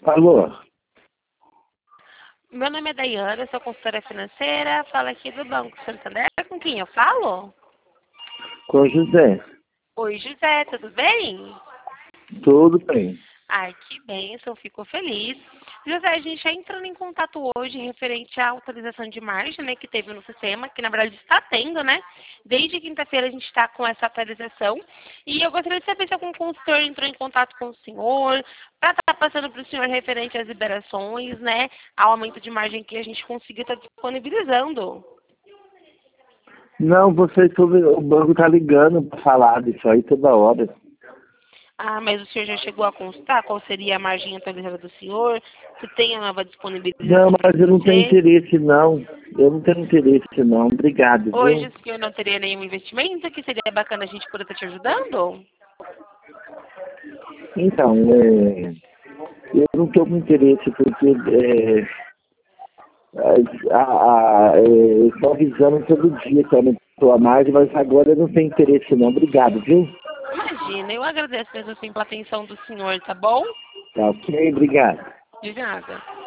Alô? Meu nome é Daiane, eu sou consultora financeira, falo aqui do Banco Santander. Com quem eu falo? Com o José. Oi, José, tudo bem? Tudo bem. Ai, que bênção, fico feliz. José, a gente está entrando em contato hoje referente à autorização de margem, né, que teve no sistema, que na verdade está tendo, né? Desde quinta-feira a gente está com essa atualização. E eu gostaria de saber se algum consultor entrou em contato com o senhor, para estar passando para o senhor referente às liberações, né? Ao aumento de margem que a gente conseguiu estar disponibilizando. Não, o banco tá ligando para falar disso aí toda hora. Ah, mas o senhor já chegou a consultar qual seria a margem atualizada do senhor? Se tem a nova Não, disponibilização para mas eu não tenho você? interesse não. Eu não tenho interesse não. Obrigado, Hoje viu? o senhor não teria nenhum investimento que seria bacana a gente poder estar te ajudando? Então, eu não estou com interesse porque eu estou avisando todo dia que aumentou a margem, mas agora eu não tenho interesse não. Obrigado, viu? Imagina, eu agradeço mesmo assim pela atenção do senhor, tá bom? Tá ok, obrigado. De nada.